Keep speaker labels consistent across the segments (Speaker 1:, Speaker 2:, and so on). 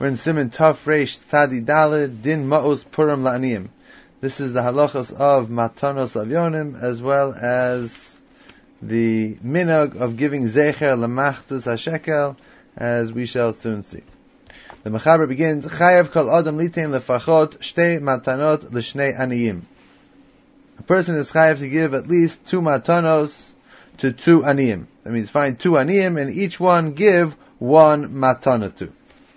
Speaker 1: We're in Siman Tov Reish Tzadi Daled Din Ma'os Purim La'aniyim. This is the halachos of Matanos Avyonim, as well as the minhag of giving zecher lemachzus hashekel, as we shall soon see. The Mechaber begins, Chayav kol adam litein lefachot shtei matanot l'shnei aniyim. A person is chayav to give at least 2 matanos to 2 aniyim. That means find 2 aniyim and each one give 1 matana to.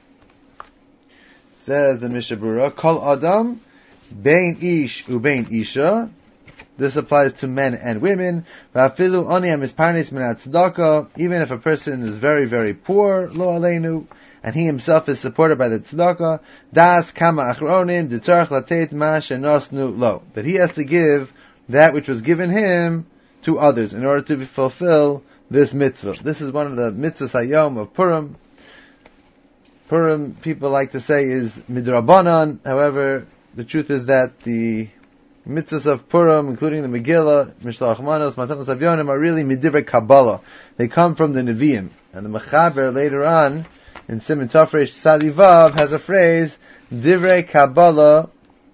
Speaker 1: Says the Mishnah Berurah, Kol Adam, Bein Ish Ubein Isha. This applies to men and women. Va'afilu oniam is parnes minat tzedakah. Even if a person is very, very poor, lo aleinu, and he himself is supported by the tzedakah, das kama achronim detzarch latet ma shenosnu lo. That he has to give that which was given him to others in order to fulfill this mitzvah. This is one of the mitzvahs hayom of Purim. Purim, people like to say, is midrabanan. However, the truth is that the mitzvahs of Purim, including the Megillah, Mishlach Manos, Matanos Avyonim, are really midivrei Kabbalah. They come from the Nevi'im. And the Mechaber later on, in Siman Tov Reish Tzadi Vav, has a phrase, Divrei Kabbalah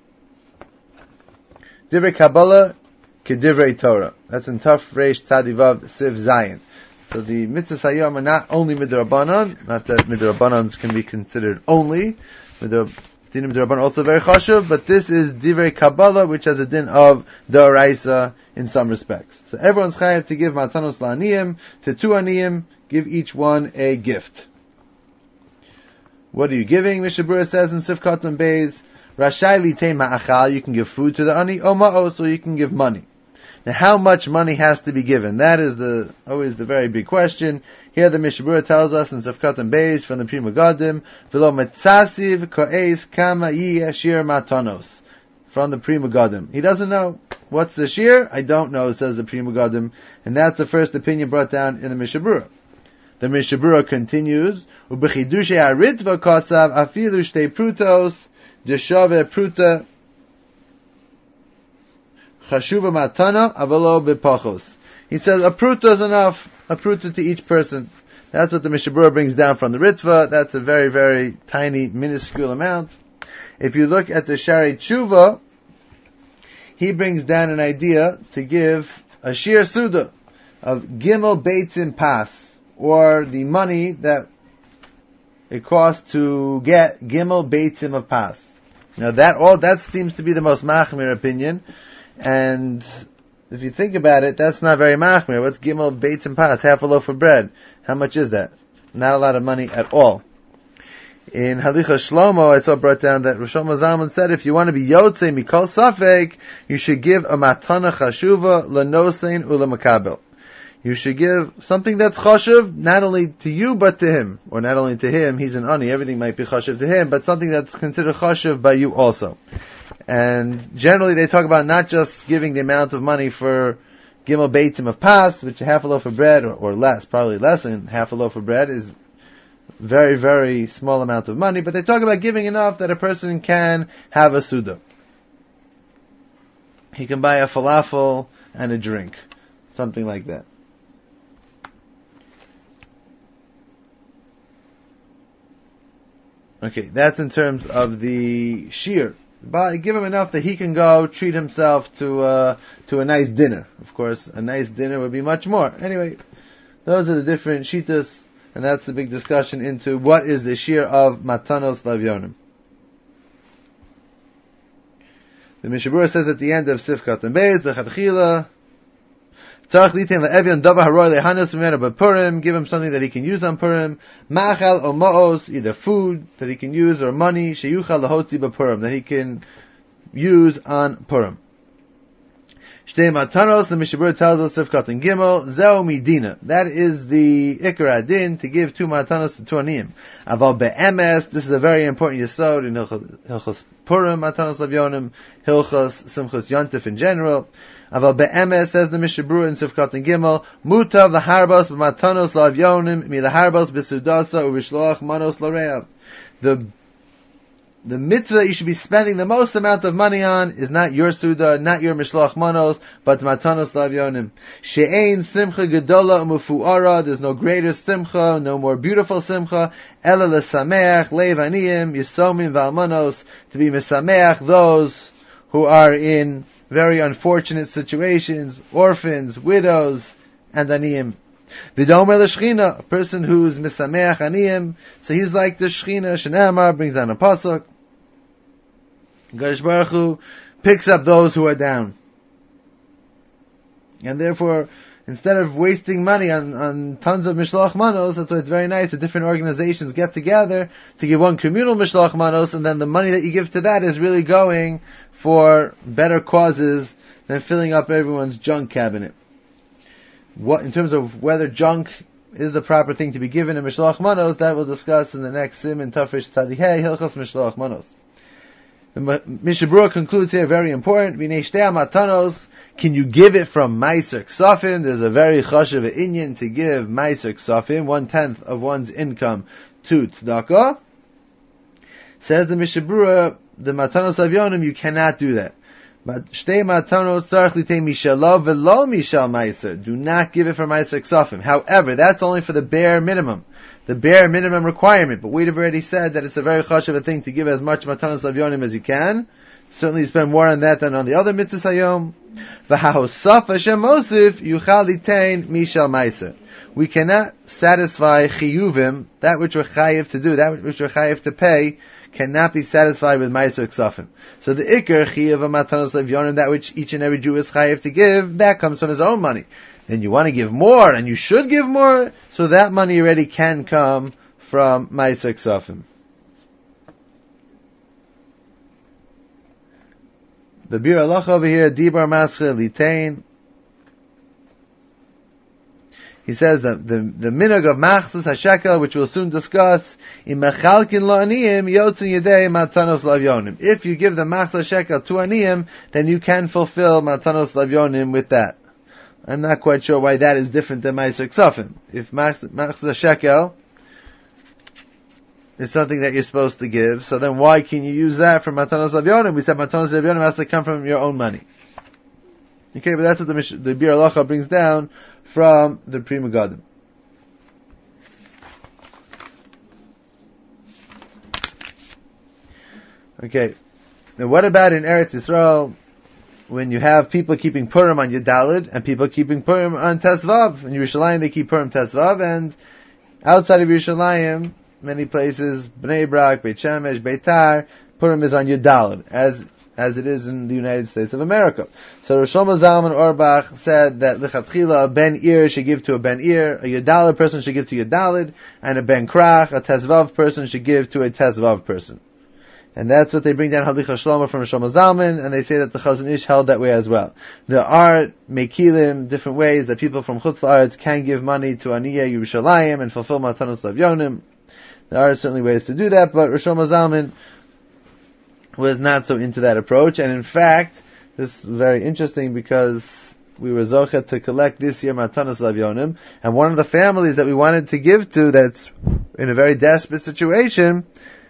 Speaker 1: Kedivrei Torah. That's in Tov Reish Tzadi Vav, Siv Zayin. So the mitzvahs hayom are not only midrabanan, not that midrabanans can be considered only. Dinim midrabanan also very chashuv, but this is divrei Kabbalah, which has a din of d'oraisa in some respects. So everyone's chayav to give matanos la'aniyim, to 2 aniyim, give each one a gift. What are you giving? Mishnah Berurah says in Sifkat and Beis, Rashai litei ma'achal, you can give food to the ani, o ma'os, or you can give money. Now, how much money has to be given? That is always the very big question. Here the Mishnah Berurah tells us in Sifkat and Beis from the Pri Megadim, V'lo metzasiv ko'es kama yi shir matanos. From the Pri Megadim. He doesn't know. What's the shir? I don't know, says the Pri Megadim. And that's the first opinion brought down in the Mishnah Berurah. The Mishnah Berurah continues, U'bechidushe ha'ritva kosav afilu shtei prutos, deshave pruta, Chashuva matana avalo bepachos. He says a pruta is enough, a pruta to each person. That's what the Mishnah Berurah brings down from the Ritva. That's a very, very tiny, minuscule amount. If you look at the Shari Tshuva, he brings down an idea to give a shir suda of gimel beitzim pas, or the money that it costs to get gimel beitzim of pas. Now that seems to be the most machmir opinion. And if you think about it, that's not very machmir. What's gimel beitzim pas? Half a loaf of bread. How much is that? Not a lot of money at all. In Halicha Shlomo, I saw brought down that Rosh Zalman said, if you want to be yotzei mikol safek, you should give a matana chashuva lenosein ulemakabel. You should give something that's chashuv, not only to you, but to him. Or not only to him, he's an ani, everything might be chashuv to him, but something that's considered chashuv by you also. And generally they talk about not just giving the amount of money for gimel beitzim of pas, which half a loaf of bread, or less, probably less than half a loaf of bread, is very, very small amount of money, but they talk about giving enough that a person can have a suda. He can buy a falafel and a drink. Something like that. Okay, that's in terms of the shir. But give him enough that he can go treat himself to a nice dinner. Of course, a nice dinner would be much more. Anyway, those are the different shitas, and that's the big discussion into what is the shir of matanos lavyonim. The Mishnah Berurah says at the end of Sifkat and Beis, the Chadchila, Tzarech litain le'evyon davar haroy le'hanos mimenu b'Purim, give him something that he can use on Purim, ma'achal or ma'os, either food that he can use, or money, sheyuchal lahotzi b'Purim, that he can use on Purim. Shtei matanos, the Mishnah Berurah tells us, Sifkat and Gimel, zeu midina. That is the ikar adin, to give 2 matanos to 2 aniyim. Aval be'emes, this is a very important yesod in Hilchos Purim, matanos lavyonim, Hilchos Simchos Yontif in general. Aval be'emes, says the Mishnah Berurah in Sifkat and Gimel, mutav laharbos b'matanos lavyonim, mi laharbos b'sudasa u'bishloach manos l'reav. The the mitzvah that you should be spending the most amount of money on is not your Suda, not your Mishloach Manos, but Matanos Lavyonim. She'ein Simcha Gedola Umufu'ara, there's no greater Simcha, no more beautiful Simcha, Ela L'Sameach, Lev Aniyim, Yisomim Valmanos, to be Misameach, those who are in very unfortunate situations, orphans, widows, and Aniyim. V'domer l'shchina, a person who's misameach aniyim, so he's like the shchina. Shenamar brings down a pasuk. Ganesh Baruch Hu picks up those who are down, and therefore, instead of wasting money on tons of mishloach manos, that's why it's very nice that different organizations get together to give one communal mishloach manos, and then the money that you give to that is really going for better causes than filling up everyone's junk cabinet. What, in terms of whether junk is the proper thing to be given in Mishloach Manos, that we'll discuss in the next Sim in Tafresh Tzadihei, Hilchos Mishloach Manos. The Mishnah Berurah concludes here, very important, V'nei shtei matanos, can you give it from Meiser Ksafim? There's a very chashuv inyan to give Meiser Ksafim, 1/10 of one's income, to tzedakah. Says the Mishnah Berurah, the Matanos Avyonim, you cannot do that. Shtei matanos tzarich litei mishalo v'lo mishal meiser. Do not give it for meiser ksafim. However, that's only for the bare minimum requirement. But we've already said that it's a very chashuv a thing to give as much matanos avyonim as you can. Certainly, you spend more on that than on the other mitzvahs hayom. V'hahosaf Hashem mosif yuchal litein mishal meiser. We cannot satisfy chiyuvim, that which we're chayiv to do, that which we're chayiv to pay, cannot be satisfied with Meiser Ksafim. So the Iker, Chiyav Matanos Avyonim, that which each and every Jew is chayiv to give, that comes from his own money. Then you want to give more, and you should give more, so that money already can come from Meiser Ksafim. The Bir Alach over here, Dibar Mascha Litein. He says that the minhag of machzas hashekel, which we'll soon discuss, in mechalkin lo aniyim yotzin yedei matanos lavyonim. If you give the machzas shekel to aniyim, then you can fulfill matanos lavyonim with that. I'm not quite sure why that is different than meiser ksafim. If machzas shekel is something that you're supposed to give, so then why can you use that for matanos lavyonim? We said matanos lavyonim has to come from your own money. Okay, but that's what the Bir Alacha brings down from the Pri Megadim. Okay, now what about in Eretz Yisrael, when you have people keeping Purim on Yudalid, and people keeping Purim on Tesvav? In Yerushalayim they keep Purim Tesvav, and outside of Yerushalayim, many places, Bnei Brak, Beit Shemesh, Beitar, Purim is on Yudalid, as it is in the United States of America. So Rosh Shlomo Zalman Auerbach said that Lichatchila, a Ben Ir should give to a Ben Ir, a Yudalid person should give to Yudalid, and a Ben Krach, a Tezvav person should give to a Tezvav person. And that's what they bring down Halicha Shlomo from Rosh Shlomo Zalman, and they say that the Chazon Ish held that way as well. There are Mekilim, different ways that people from Chutz La'aretz can give money to Aniyeh Yerushalayim and fulfill Matanos Lavyonim. There are certainly ways to do that, but Rosh Shlomo Zalman was not so into that approach, and in fact, this is very interesting because we were zochet to collect this year Matanos Lavyonim, and one of the families that we wanted to give to that's in a very desperate situation,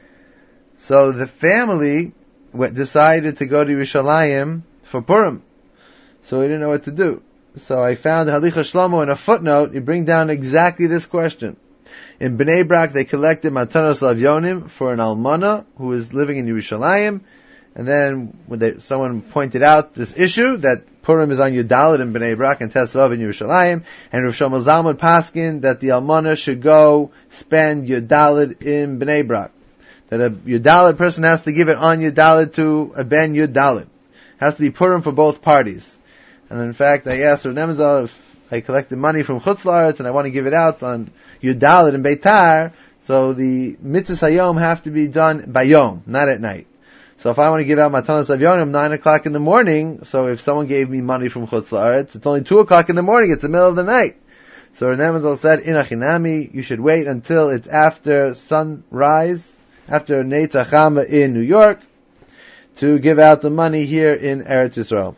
Speaker 1: so the family decided to go to Yerushalayim for Purim, so we didn't know what to do. So I found Halicha Shlomo in a footnote, you bring down exactly this question. In Bnei Brak, they collected Matanos Lavyonim for an almana who is living in Yerushalayim, and then when someone pointed out this issue that Purim is on Yudalid in Bnei Brak and Tesvav in Yerushalayim, and Rav Shlomo Zalman paskin that the almana should go spend Yudalid in Bnei Brak. That a Yudalid person has to give it on Yudalid to a Ben Yudalid. Has to be Purim for both parties. And in fact, I asked Rav Nemzal if I collected money from Chutz La'aretz and I want to give it out on Yudalid and Beitar, so the mitzvahs hayom have to be done by yom, not at night. So if I want to give out Matanos Avyonim 9 o'clock in the morning, so if someone gave me money from Chutz La'aretz, it's only 2 o'clock in the morning, it's the middle of the night. So Renamazal said, in Achinami, you should wait until it's after sunrise, after Neitz Achama in New York, to give out the money here in Eretz Yisrael.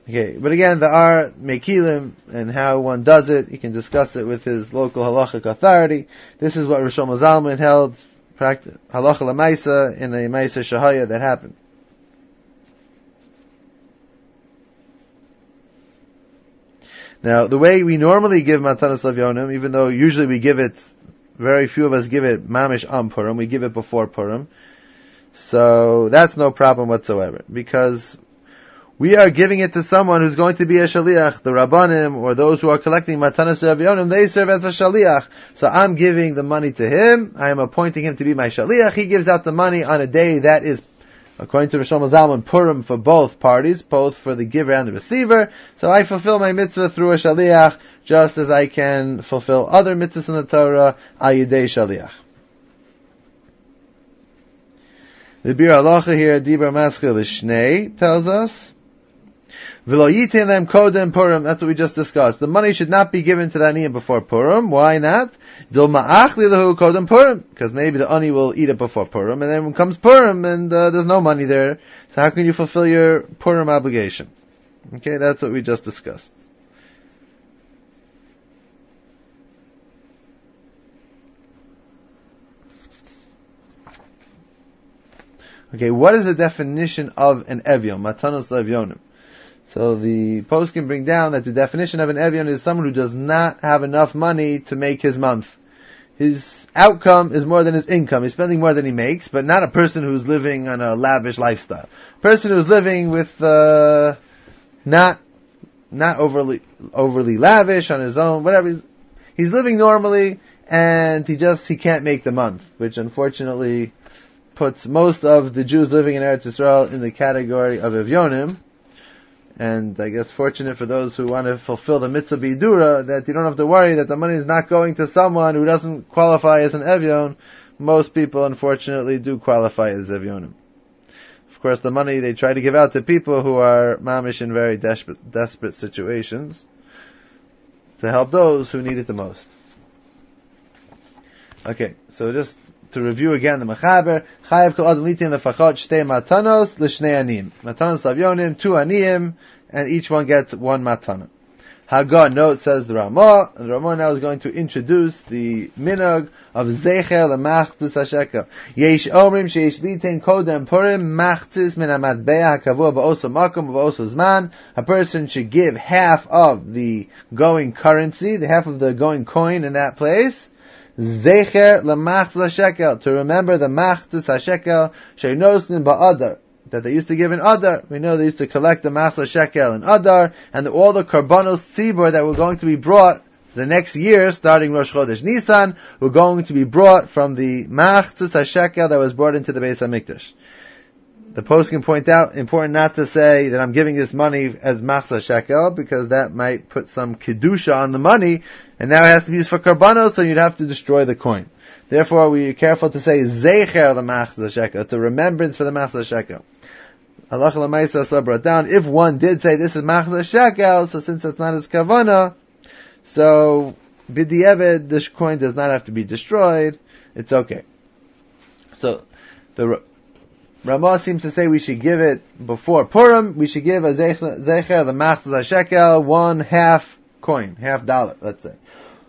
Speaker 1: Okay, but again, there are mekilim and how one does it. You can discuss it with his local halachic authority. This is what Rosh Zalman held, halacha lemaisa in a maisa shahaya that happened. Now, the way we normally give Matanas Avyonim, even though usually we give it, very few of us give it mamish on Purim, we give it before Purim. So that's no problem whatsoever, because we are giving it to someone who's going to be a shaliach. The Rabbanim, or those who are collecting Matanas Avyonim, they serve as a shaliach. So I'm giving the money to him, I am appointing him to be my shaliach, he gives out the money on a day that is, according to Rosh Zalman, Purim for both parties, both for the giver and the receiver. So I fulfill my mitzvah through a shaliach, just as I can fulfill other mitzvahs in the Torah, ayidei shaliach. The Bir Halacha here, Dibra Maschil Lishnei, tells us, V'lo yitin lem kodem Purim, that's what we just discussed. The money should not be given to the aniyim before Purim. Why not? Dil ma'ach li lahu kodem Purim, because maybe the ani will eat it before Purim, and then when comes Purim, and there's no money there, so how can you fulfill your Purim obligation? Okay, that's what we just discussed. Okay, what is the definition of an evyon, matanos evyonim? So the post can bring down that the definition of an evyon is someone who does not have enough money to make his month. His outcome is more than his income. He's spending more than he makes, but not a person who's living on a lavish lifestyle. A person who's living with not overly lavish on his own, whatever. He's living normally, and he can't make the month, which unfortunately puts most of the Jews living in Eretz Yisrael in the category of evyonim. And I guess fortunate for those who want to fulfill the mitzvah b'idura, that you don't have to worry that the money is not going to someone who doesn't qualify as an evyon. Most people, unfortunately, do qualify as evyonim. Of course, the money they try to give out to people who are mamish in very desperate situations, to help those who need it the most. Okay, so just to review again the Mechaber, Chayav kol adam litin lefachot shtei matanos l'shnei aniyim. Matanos avyonim, 2 aniyim, and each one gets 1 matana. Haggah note, says the Ramah, and the Ramah now is going to introduce the minhag of zecher lemachtis hashekel. Yesh omrim sheyesh litin kodem purim machtis min hamatbeah hakavua ba'oso makom ba'oso zman. A person should give half of the going currency, the half of the going coin in that place, zecher lemachtis hashekel, to remember the machtis hashekel sheinosin ba'adar, that they used to give in Adar. We know they used to collect the machzah shekel in Adar, and all the karbanos tzibur that were going to be brought the next year, starting Rosh Chodesh Nisan, were going to be brought from the machzah shekel that was brought into the Beis HaMikdash. The post can point out, important not to say that I'm giving this money as machzah shekel, because that might put some kedusha on the money, and now it has to be used for karbanos, so you'd have to destroy the coin. Therefore, we are careful to say zecher the machzah shekel. It's a remembrance for the machzah shekel. Halacha l'maisa so brought down, if one did say this is machzah shekel, so since it's not his kavana, so b'di'eved, this coin does not have to be destroyed, it's okay. So, the Ramah seems to say we should give it before Purim, we should give a zecher, the machzah shekel, 1/2 coin, $50, let's say.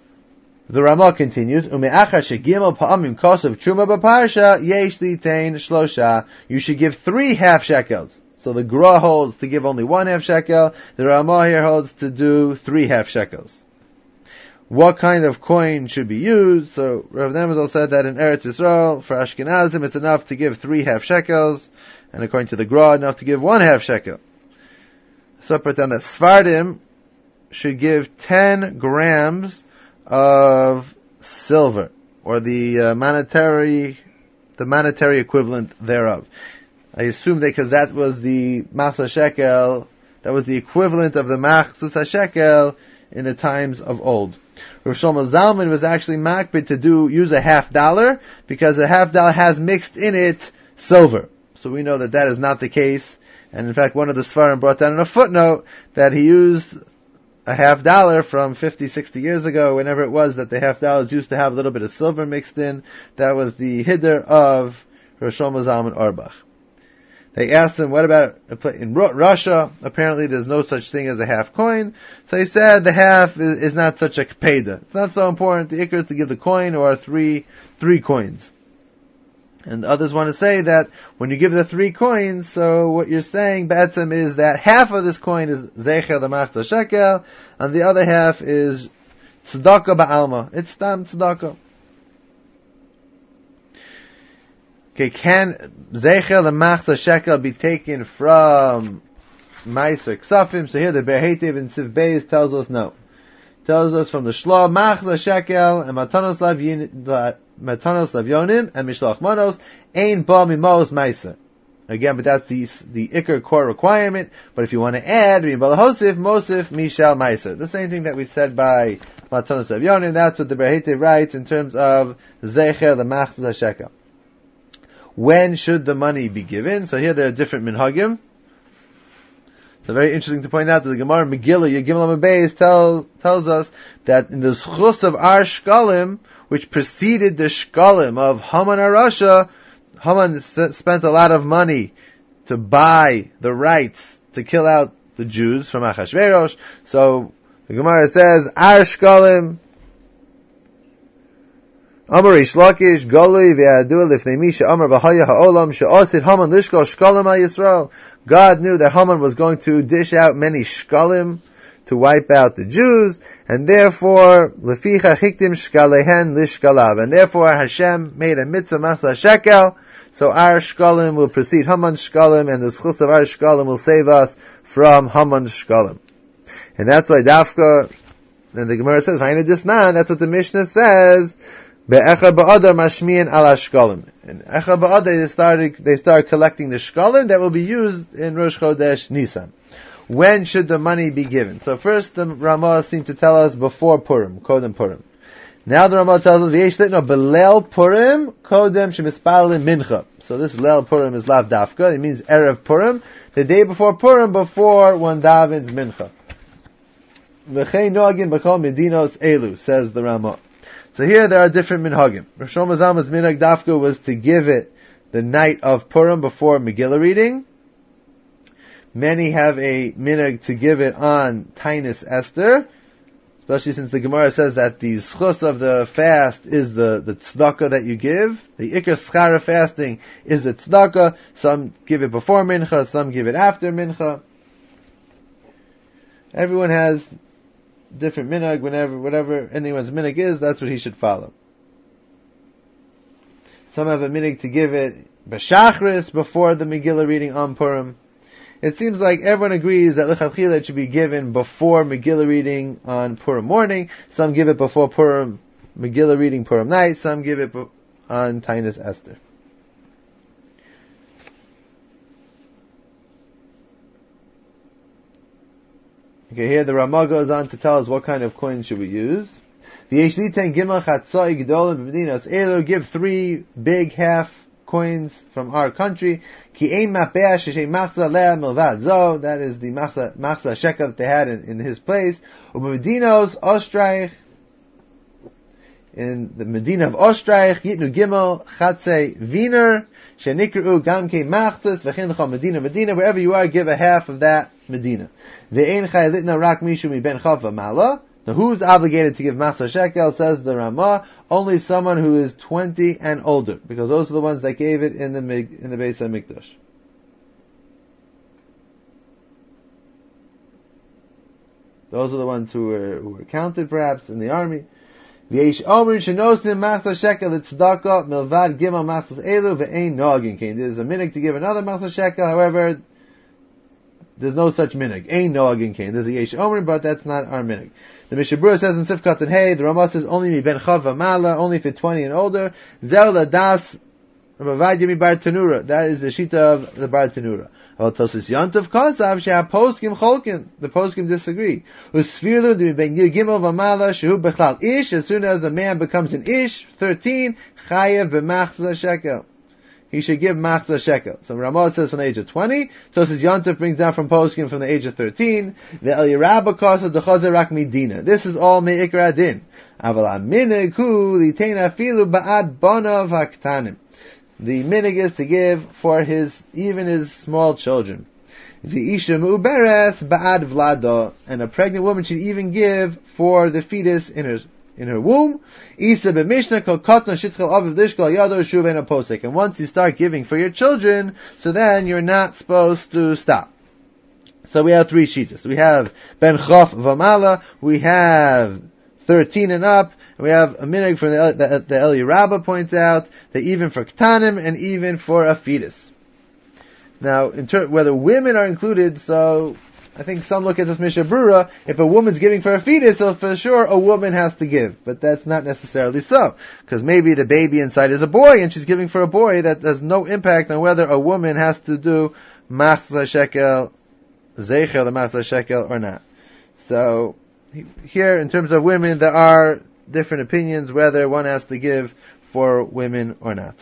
Speaker 1: The Ramah continues, Ume'achar shegimel pa'amim kosav truma b'parsha, yesh litain shlosha. You should give 3 half shekels. So the Gra holds to give only 1/2 shekel. The Ramah here holds to do 3 half shekels. What kind of coin should be used? So Rav Nemuzel said that in Eretz Yisrael, for Ashkenazim, it's enough to give 3 half shekels, and according to the Gra, enough to give 1/2 shekel. So put down that Sfardim should give 10 grams of silver, or the monetary equivalent thereof. I assume that because that was the machzah shekel, that was the equivalent of the machzah shekel in the times of old. Rav Shlomo Zalman was actually makbid to use a $50, because a $50 has mixed in it silver. So we know that that is not the case, and in fact one of the Sfarim brought down in a footnote that he used a $50 from 50, 60 years ago, whenever it was that the $50 used to have a little bit of silver mixed in. That was the hiddur of Rosh Shlomo Zalman Auerbach. They asked him, what about in Russia? Apparently there's no such thing as a half coin. So he said the half is not such a kpeda. It's not so important. The ikr is to give the coin or three coins. And others want to say that when you give the 3 coins, so what you're saying, B'etzem, is that half of this coin is Zecher the Machzah Shekel, and the other half is Tzedakah Ba'alma. It's Stam Tzedakah. Okay, can Zecher the Machzah Shekel be taken from Meiser Ksafim? So here the Ber Heitev in Siv Beis tells us no. Tells us from the Shlo, Machzah Shekel and Matanos Lavyonim and Mishlach Manos Ein Ba Mimos Meiser. Again, but that's the Iker core requirement. But if you want to add Hosif, Mosif, Mishal Meiser. The same thing that we said by Matanos Lavyonim, that's what the Ber Heitev writes in terms of Zecher the Machzah Shekel. When should the money be given? So here there are different minhagim. So very interesting to point out that the Gemara Megillah Yegimel Amabeis tells us that in the Zchus of Ar Shkalim, which preceded the Shkalim of Haman Arasha, Haman spent a lot of money to buy the rights to kill out the Jews from Achashverosh. So the Gemara says, Ar Shkalim, Amar Rish Lakish, Golei v'yadua lifnei misha Amar v'haya ha'olam she'osid Haman lishkol shkalim ha'Yisrael. God knew that Haman was going to dish out many shkalim to wipe out the Jews, and therefore, leficha hiktim shkalehen lishkalav. And therefore Hashem made a mitzvah machzah shekel, so our shkalim will precede Haman's shkalim, and the schus of our shkalim will save us from Haman's shkalim. And that's why Dafka, and the Gemara says, Vayna Disnan, that's what the Mishnah says, Be'echa ba'adar mashmiyan ala shkalim. In Echa ba'adar they started collecting the shkalim that will be used in Rosh Chodesh Nisan. When should the money be given? So first the Ramah seemed to tell us before Purim, Kodem Purim. Now the Ramah tells us, V'yesh litno belel Purim, Kodem shemispalin mincha. So this Leil Purim is lav dafka, it means Erev Purim, the day before Purim, before one davens mincha. V'chei noagin b'chol medinos elu, says the Ramah. So here there are different minhagim. Rosh Hashanah's minhag dafka was to give it the night of Purim before Megillah reading. Many have a minhag to give it on Tainis Esther, especially since the Gemara says that the schus of the fast is the tzedakah that you give. The ikar schara fasting is the tzedakah. Some give it before mincha, some give it after mincha. Everyone has different minhag. Whatever anyone's minhag is, that's what he should follow. Some have a minhag to give it b'shachris before the Megillah reading on Purim. It seems like everyone agrees that lechatchila it should be given before Megillah reading on Purim morning. Some give it before Purim Megillah reading Purim night. Some give it on Tainis Esther. Okay, here the Ramah goes on to tell us what kind of coins should we use. Give 3 big half coins from our country. That is the machzah shekel that they had in his place. In the Medina of Ostreich, Yitnu Gimel, Chatzei Wiener, Shenikru Gamke Machtas, V'chin L'chol Medina, wherever you are, give a half of that Medina. Ve'ein Chai Litna Rak Mishu Mi Ben Chav V'mala. Now who's obligated to give Machzah Shekel, says the Ramah? Only someone who is 20 and older, because those are the ones that gave it in the Beis HaMikdash. Those are the ones who were counted perhaps in the army. V'yesh omrin shenosim machzah shekel tzedakah milvad gimel machzas elu ve'ein noagin kain. There's a minhag to give another machzah shekel, however, there's no such minhag. Ein noagin kain. There's a yesh omrin, but that's not our minhag. The Mishnah Berurah says in Sifkat and Hey, the Ramah says only mi ben chav v'mala, only for 20 and older. Zer ladas Ravad Yemi Bar Tanura. That is the shita of the Bar Tanura. The poskim disagree. As soon as a man becomes an ish, 13, chayev b'machzah shekel. He should give machzah shekel. So Ramah says from the age of 20. So says Yontif brings down from poskim from the age of 13. The El Yerabah kasa dechazer rak midina. This is all me'ikra adin. Aval aminik hu litena filu ba'ad bonav haktanim. the minig is to give for even his small children. V'isha mu'beres ba'ad vlada, and a pregnant woman should even give for the fetus in her womb. Isa b'mishna kol katna shitchel aviv dishkal yado shuven aposek. And once you start giving for your children, so then you're not supposed to stop. So we have 3 shitas. We have ben chof v'mala, we have 13 and up, and we have a minig from the Eli Rabbah points out that even for ktanim and even for a fetus. Now, whether women are included, so I think some look at this Mishnah Brura, if a woman's giving for a fetus, so for sure a woman has to give. But that's not necessarily so. Because maybe the baby inside is a boy, and she's giving for a boy, that has no impact on whether a woman has to do machzah shekel, zecher the machzah shekel, or not. So, here, in terms of women, there are different opinions whether one has to give for women or not.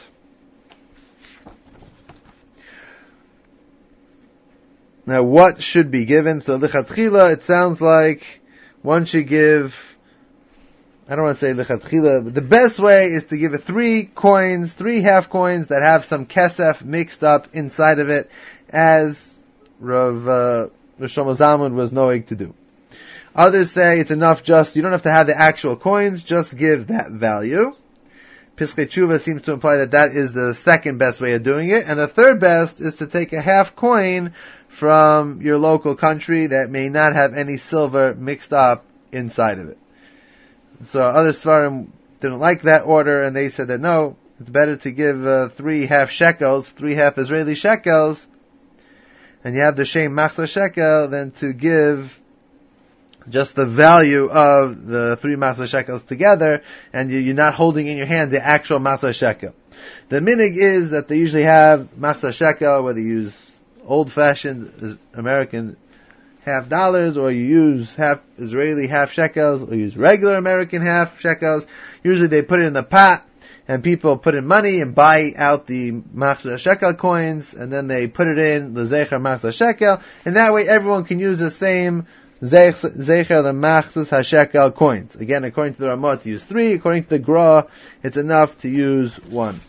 Speaker 1: Now, what should be given? So, lichatchila, it sounds like one should give, I don't want to say lichatchila, but the best way is to give 3 half coins that have some kesef mixed up inside of it, as Rav Shlomo Zalman was knowing to do. Others say it's enough you don't have to have the actual coins, just give that value. Piskei Tshuva seems to imply that is the second best way of doing it, and the third best is to take a half coin from your local country that may not have any silver mixed up inside of it. So other Svarim didn't like that order, and they said that no, it's better to give 3 half shekels, 3 half Israeli shekels, and you have the shem machzah shekel, than to give just the value of the 3 machzah shekels together, and you're not holding in your hand the actual machzah shekel. The minig is that they usually have machzah shekel, whether you use old-fashioned American half dollars, or you use half Israeli half shekels, or use regular American half shekels. Usually they put it in the pot, and people put in money and buy out the machzah shekel coins, and then they put it in the zecher machzah shekel, and that way everyone can use the same zecher, the machzah hashekel coins. Again, according to the Ramah, to use 3. According to the Gra, it's enough to use 1.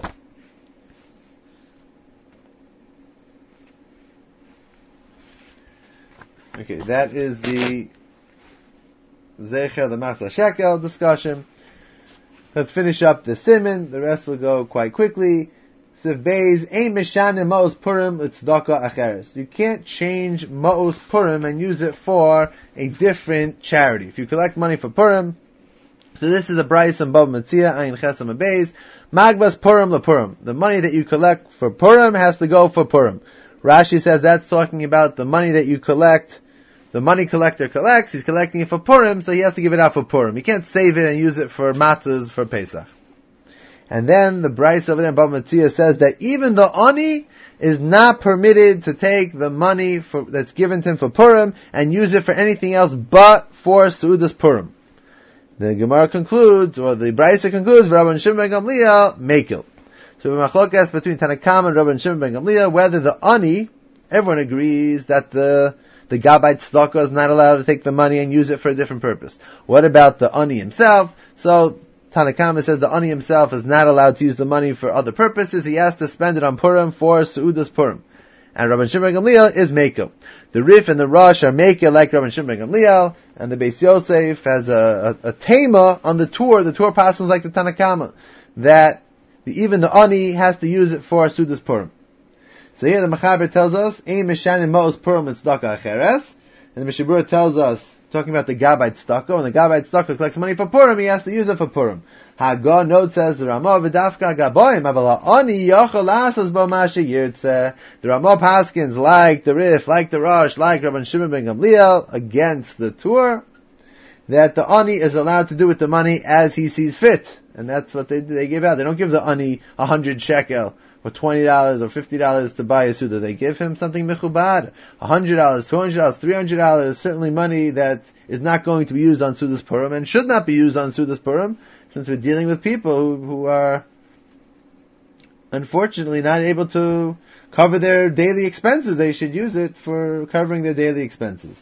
Speaker 1: Okay, that is the zecher, the machzah shekel discussion. Let's finish up the siman. The rest will go quite quickly. Siv Beis, ein mishanim ma'os Purim l'tzedakah acheres. You can't change ma'os Purim and use it for a different charity. If you collect money for Purim, so this is a Bryce and Bab Metzia, Ayin Chesam Beis, Magbas Purim LaPurim. The money that you collect for Purim has to go for Purim. Rashi says that's talking about the money that you collect. The money collector collects, he's collecting it for Purim, so he has to give it out for Purim. He can't save it and use it for matzahs for Pesach. And then the Bryce over there in Bava Metzia says that even the ani is not permitted to take the money that's given to him for Purim and use it for anything else but for Seudas Purim. The Gemara concludes, or the Bryce concludes, Rabban Shimon ben Gamliel, Mekil. So we machlokas between Tanakam and Rabban Shimon ben Gamliel, whether the ani, everyone agrees that the Gabbai Tzedakah is not allowed to take the money and use it for a different purpose. What about the ani himself? So Tanakama says the ani himself is not allowed to use the money for other purposes. He has to spend it on Purim for Seudas Purim. And Rabban Shimon ben Gamliel is Mekel. The Rif and the Rosh are Mekel like Rabban Shimon ben Gamliel, and the Beis Yosef has a tema on the Torah passes like the Tanakama, that even the ani has to use it for Seudas Purim. So here the Mechaber tells us, Ein mishanim ma'os Purim l'tzedakah acheres, and the Mishabura tells us, talking about the Gabbai Tzedakah, when the Gabbai Tzedakah collects money for Purim, he has to use it for Purim. Haga note says the Ramah v'dafka gaboim avala ani yachol lasas bo mashe yirtzeh. The Ramah paskins like the Rif, like the Rosh, like Rabban Shimon ben Gamliel against the Tur, that the ani is allowed to do with the money as he sees fit, and that's what they give out. They don't give the ani 100 shekel or $20 or $50 to buy a Suda. They give him something mechubad, $100, $200, $300, certainly money that is not going to be used on Sudas Purim and should not be used on Sudas Purim, since we're dealing with people who are unfortunately not able to cover their daily expenses. They should use it for covering their daily expenses.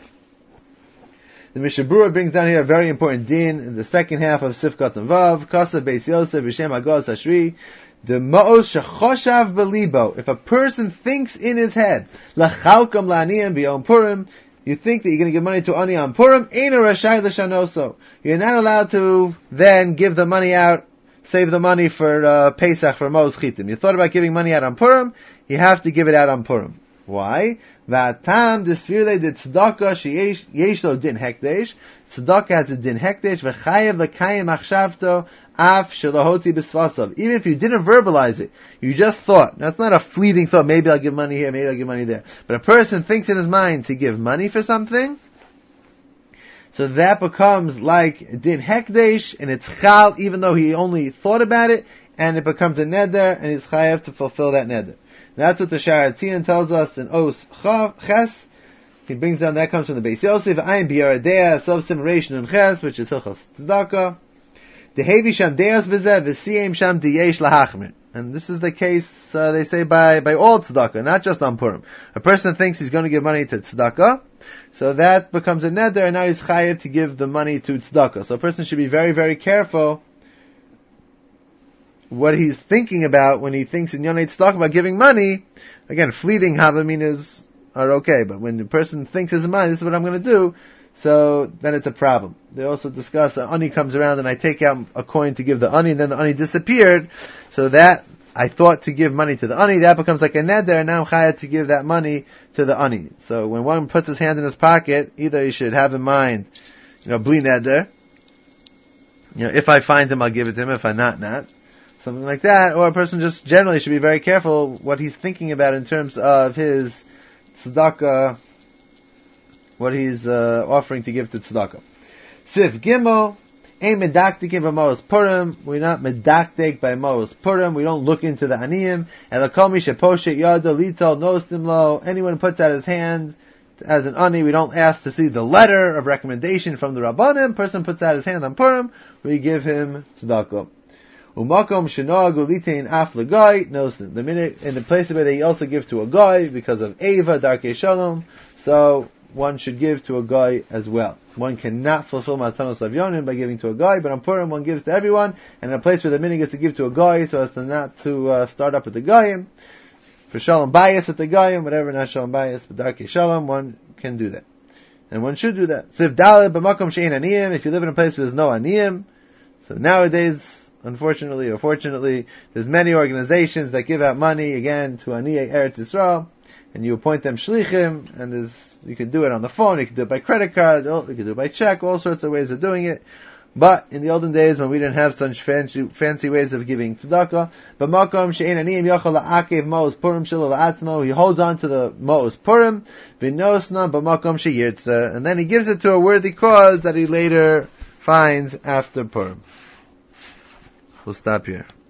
Speaker 1: The Mishabura brings down here a very important din in the second half of Sifkat and Vav, Kasa Beis Yosef, Vishem Agos Hashri. The ma'os shechoshav belibo. If a person thinks in his head, lachalkam la'aniyim b'yom Purim, you think that you're going to give money to ani on Purim, eino rashai l'shanoso. You're not allowed to then give the money out, save the money for Pesach, for Mos Chitim. You thought about giving money out on Purim, you have to give it out on Purim. Why? V'atam d'svirle de tzedakah sheyesh lo din hekdesh. Tzedakah has a din hekdesh, v'chayev l'kayim achshavto af shelahoti b'svasav. Even if you didn't verbalize it, you just thought. Now it's not a fleeting thought, maybe I'll give money here, maybe I'll give money there. But a person thinks in his mind to give money for something, so that becomes like din hekdesh, and it's chal, even though he only thought about it, and it becomes a neder, and he's chayev to fulfill that neder. That's what the Sha'ar HaTziyun tells us in Os Ches. He brings down, that comes from the Beis Yosef, Ayin Biyaradea, sub-simmeration in Ches, which is Hilchos Tzedakah. Dehevi sham deos bezeh, v'siyem sham diyesh lahachmir. And this is the case, they say, by all tzedakah, not just on Purim. A person thinks he's going to give money to tzedakah, so that becomes a neder, and now he's chayav to give the money to tzedakah. So a person should be very, very careful what he's thinking about when he thinks in Yonei Tzedakah about giving money. Again, fleeting havaminas are okay, but when the person thinks in his mind, this is what I'm going to do, so then it's a problem. They also discuss, an ani comes around and I take out a coin to give the ani, and then the ani disappeared, so that I thought to give money to the ani, that becomes like a neder, and now I'm chayav to give that money to the ani. So when one puts his hand in his pocket, either he should have in mind, bli neder, if I find him, I'll give it to him, if I not. Something like that, or a person just generally should be very careful what he's thinking about in terms of his tzedakah, what he's offering to give to tzedakah. Sif Gimel, ein medaktikim b'Mos Purim. We're not medaktik by Mos Purim. We don't look into the aniyim. Elakol mi sheposhet yado litol nostim lo. Anyone who puts out his hand as an ani, we don't ask to see the letter of recommendation from the Rabbanim. Person puts out his hand on Purim, we give him tzedakah. Umakom shenog ulitein af legai nostim. The minute in the place where they also give to a guy because of Eva Darkei Shalom, so one should give to a guy as well. One cannot fulfill Matanos Avyonim by giving to a guy, but on Purim one gives to everyone, and in a place where the minhag is to give to a guy, so as to not to start up with the guyim. For Shalom Bayis with the guyim, whatever, not Shalom Bayis, but Darkei Shalom, one can do that. And one should do that. Siv Daled b'makom she'ein aniyim, if you live in a place where there's no aniyim, so nowadays, unfortunately or fortunately, there's many organizations that give out money, again, to Aniyei Eretz Yisrael, and you appoint them shlichim, and you can do it on the phone, you can do it by credit card, you can do it by check, all sorts of ways of doing it. But in the olden days, when we didn't have such fancy ways of giving tzedakah, but makom she'ein aniyim yachol la'akev Mos Purim shelo la'atzmo, he holds on to the Mos Purim, v'nosna b'makom she'yirtza, and then he gives it to a worthy cause that he later finds after Purim. We'll stop here.